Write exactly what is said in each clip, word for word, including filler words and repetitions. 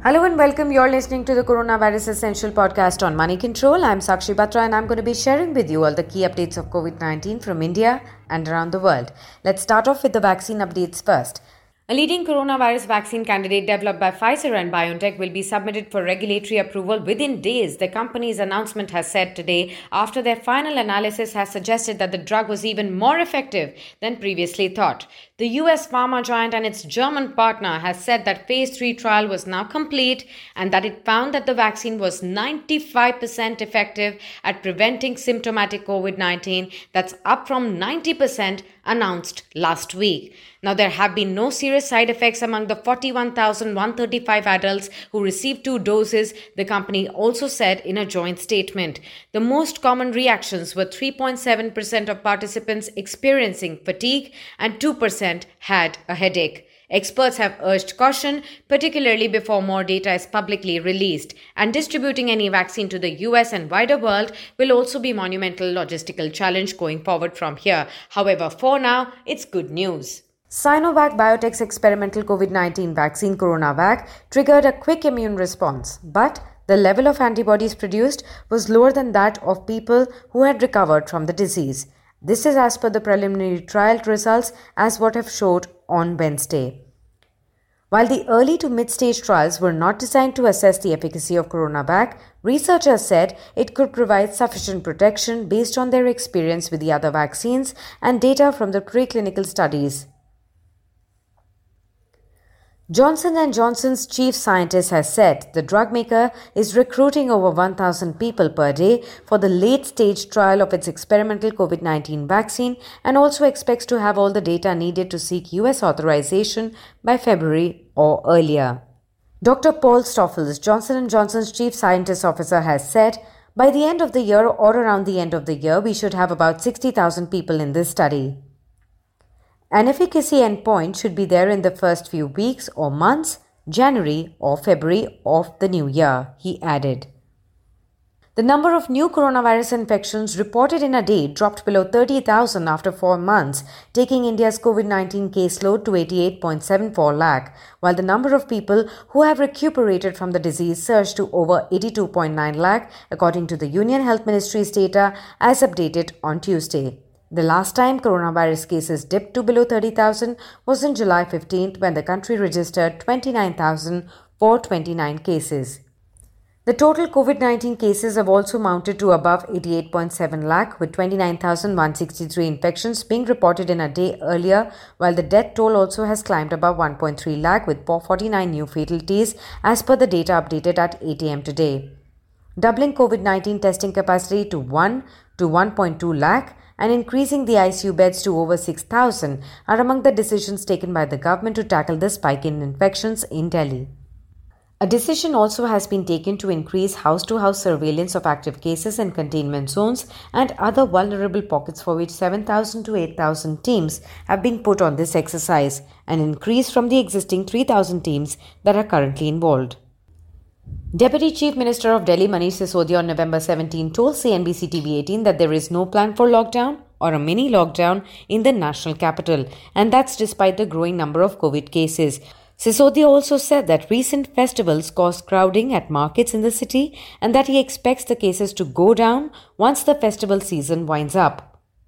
Hello and welcome. You're listening to the Coronavirus Essential podcast on Money Control. I'm Sakshi Batra and I'm going to be sharing with you all the key updates of covid nineteen from India and around the world. Let's start off with the vaccine updates first. A leading coronavirus vaccine candidate developed by Pfizer and BioNTech will be submitted for regulatory approval within days, the company's announcement has said today, after their final analysis has suggested that the drug was even more effective than previously thought. The U S pharma giant and its German partner has said that phase three trial was now complete and that it found that the vaccine was ninety-five percent effective at preventing symptomatic covid nineteen. That's up from ninety percent announced last week. Now, there have been no serious side effects among the forty-one thousand one hundred thirty-five adults who received two doses, the company also said in a joint statement. The most common reactions were three point seven percent of participants experiencing fatigue and two percent had a headache. Experts have urged caution, particularly before more data is publicly released, and distributing any vaccine to the U S and wider world will also be a monumental logistical challenge going forward from here. However, for now, it's good news. Sinovac Biotech's experimental covid nineteen vaccine CoronaVac triggered a quick immune response, but the level of antibodies produced was lower than that of people who had recovered from the disease. This is as per the preliminary trial results as what have showed on Wednesday. While the early to mid-stage trials were not designed to assess the efficacy of CoronaVac, researchers said it could provide sufficient protection based on their experience with the other vaccines and data from the preclinical studies. Johnson and Johnson's chief scientist has said the drug maker is recruiting over one thousand people per day for the late-stage trial of its experimental covid nineteen vaccine and also expects to have all the data needed to seek U S authorization by February or earlier. Doctor Paul Stoffels, Johnson and Johnson's chief scientist officer, has said, by the end of the year or around the end of the year, we should have about sixty thousand people in this study. An efficacy endpoint should be there in the first few weeks or months, January or February of the new year, he added. The number of new coronavirus infections reported in a day dropped below thirty thousand after four months, taking India's covid nineteen caseload to eighty-eight point seven four lakh, while the number of people who have recuperated from the disease surged to over eighty-two point nine lakh, according to the Union Health Ministry's data as updated on Tuesday. The last time coronavirus cases dipped to below thirty thousand was on July fifteenth when the country registered twenty-nine thousand four hundred twenty-nine cases. The total covid nineteen cases have also mounted to above eighty-eight point seven lakh, with twenty-nine thousand one hundred sixty-three infections being reported in a day earlier, while the death toll also has climbed above one point three lakh with forty-nine new fatalities as per the data updated at eight a.m. today. Doubling covid nineteen testing capacity to one to one point two lakh and increasing the I C U beds to over six thousand are among the decisions taken by the government to tackle the spike in infections in Delhi. A decision also has been taken to increase house-to-house surveillance of active cases in containment zones and other vulnerable pockets, for which seven thousand to eight thousand teams have been put on this exercise, an increase from the existing three thousand teams that are currently involved. Deputy Chief Minister of Delhi Manish Sisodia on November seventeenth told C N B C T V eighteen that there is no plan for lockdown or a mini lockdown in the national capital, and that's despite the growing number of COVID cases. Sisodia also said that recent festivals caused crowding at markets in the city and that he expects the cases to go down once the festival season winds up.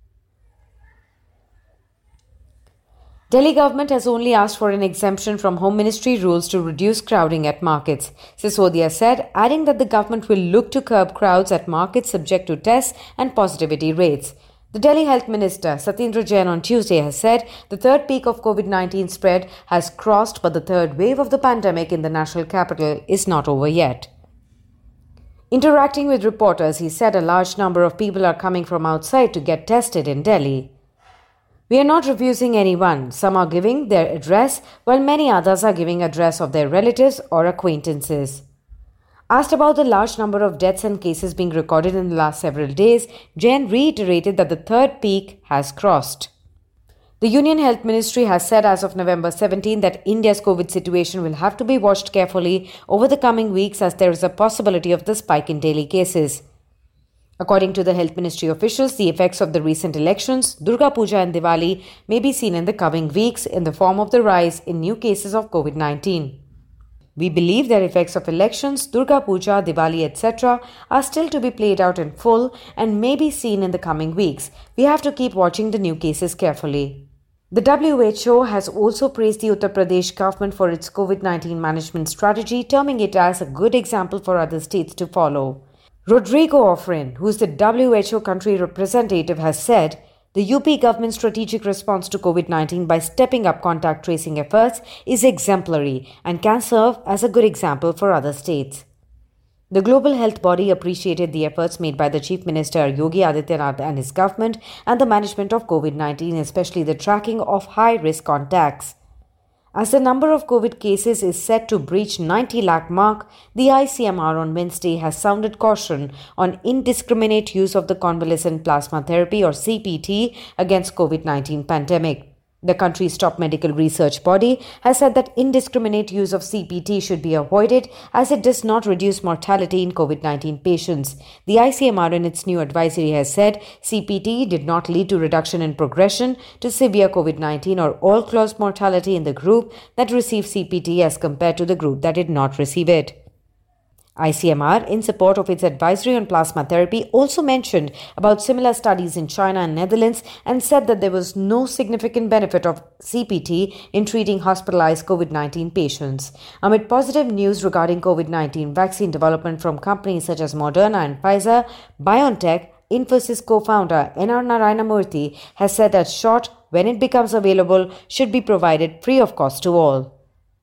Delhi government has only asked for an exemption from Home Ministry rules to reduce crowding at markets, Sisodia said, adding that the government will look to curb crowds at markets subject to tests and positivity rates. The Delhi Health Minister, Satyendra Jain, on Tuesday has said the third peak of covid nineteen spread has crossed, but the third wave of the pandemic in the national capital is not over yet. Interacting with reporters, he said a large number of people are coming from outside to get tested in Delhi. We are not refusing anyone. Some are giving their address, while many others are giving address of their relatives or acquaintances. Asked about the large number of deaths and cases being recorded in the last several days, Jain reiterated that the third peak has crossed. The Union Health Ministry has said as of November seventeenth that India's COVID situation will have to be watched carefully over the coming weeks as there is a possibility of the spike in daily cases. According to the Health Ministry officials, the effects of the recent elections, Durga Puja and Diwali may be seen in the coming weeks in the form of the rise in new cases of COVID nineteen. We believe that effects of elections, Durga Puja, Diwali, et cetera are still to be played out in full and may be seen in the coming weeks. We have to keep watching the new cases carefully. The W H O has also praised the Uttar Pradesh government for its COVID nineteen management strategy, terming it as a good example for other states to follow. Rodrigo Ofrin, who is the W H O country representative, has said, the U P government's strategic response to COVID nineteen by stepping up contact tracing efforts is exemplary and can serve as a good example for other states. The global health body appreciated the efforts made by the Chief Minister Yogi Adityanath and his government and the management of COVID nineteen, especially the tracking of high-risk contacts. As the number of COVID cases is set to breach ninety lakh mark, the I C M R on Wednesday has sounded caution on indiscriminate use of the convalescent plasma therapy or C P T against COVID nineteen pandemic. The country's top medical research body has said that indiscriminate use of C P T should be avoided as it does not reduce mortality in COVID nineteen patients. The I C M R in its new advisory has said C P T did not lead to reduction in progression to severe COVID nineteen or all-cause mortality in the group that received C P T as compared to the group that did not receive it. I C M R, in support of its advisory on plasma therapy, also mentioned about similar studies in China and Netherlands and said that there was no significant benefit of C P T in treating hospitalized COVID nineteen patients. Amid positive news regarding COVID nineteen vaccine development from companies such as Moderna and Pfizer, BioNTech, Infosys co-founder N R Narayana Murthy has said that shot, when it becomes available, should be provided free of cost to all.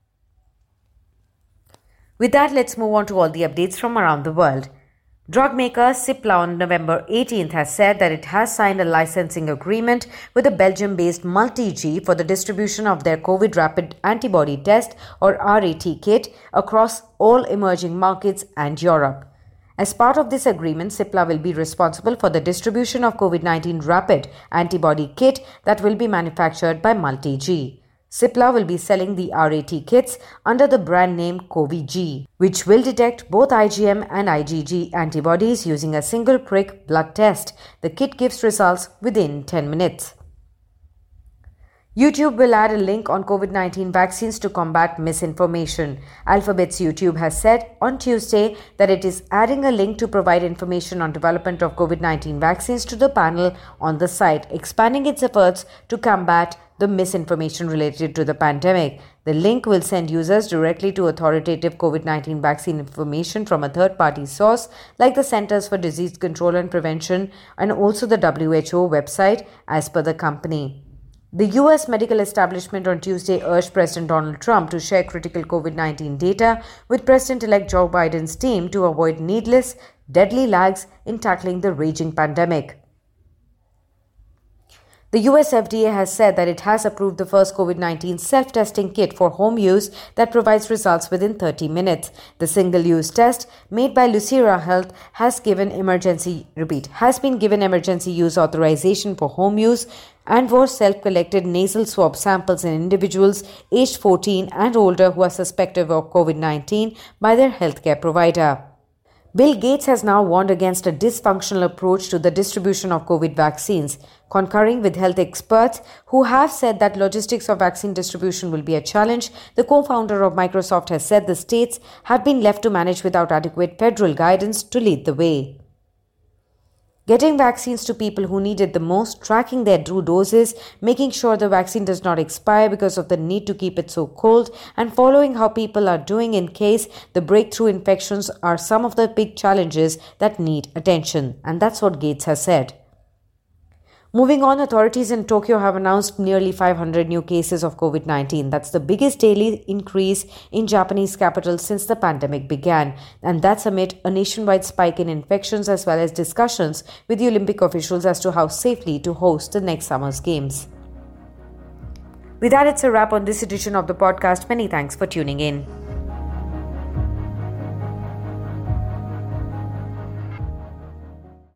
With that, let's move on to all the updates from around the world. Drug maker Cipla on November eighteenth has said that it has signed a licensing agreement with a Belgium-based MultiG for the distribution of their COVID rapid antibody test or R A T kit across all emerging markets and Europe. As part of this agreement, Cipla will be responsible for the distribution of COVID nineteen rapid antibody kit that will be manufactured by MultiG. Cipla will be selling the R A T kits under the brand name CoviG, which will detect both IgM and IgG antibodies using a single prick blood test. The kit gives results within ten minutes. YouTube will add a link on COVID nineteen vaccines to combat misinformation. Alphabet's YouTube has said on Tuesday that it is adding a link to provide information on development of COVID nineteen vaccines to the panel on the site, expanding its efforts to combat the misinformation related to the pandemic. The link will send users directly to authoritative COVID nineteen vaccine information from a third-party source like the Centers for Disease Control and Prevention and also the W H O website, as per the company. The U S medical establishment on Tuesday urged President Donald Trump to share critical COVID nineteen data with President-elect Joe Biden's team to avoid needless, deadly lags in tackling the raging pandemic. The U S F D A has said that it has approved the first COVID nineteen self-testing kit for home use that provides results within thirty minutes. The single-use test made by Lucira Health has given emergency, repeat, has been given emergency use authorization for home use and for self-collected nasal swab samples in individuals aged fourteen and older who are suspected of COVID nineteen by their healthcare provider. Bill Gates has now warned against a dysfunctional approach to the distribution of COVID vaccines, concurring with health experts who have said that logistics of vaccine distribution will be a challenge. The co-founder of Microsoft has said the states have been left to manage without adequate federal guidance to lead the way. Getting vaccines to people who need it the most, tracking their true doses, making sure the vaccine does not expire because of the need to keep it so cold, and following how people are doing in case the breakthrough infections are some of the big challenges that need attention. And that's what Gates has said. Moving on, authorities in Tokyo have announced nearly five hundred new cases of COVID nineteen. That's the biggest daily increase in Japanese capital since the pandemic began. And that's amid a nationwide spike in infections as well as discussions with the Olympic officials as to how safely to host the next summer's games. With that, it's a wrap on this edition of the podcast. Many thanks for tuning in.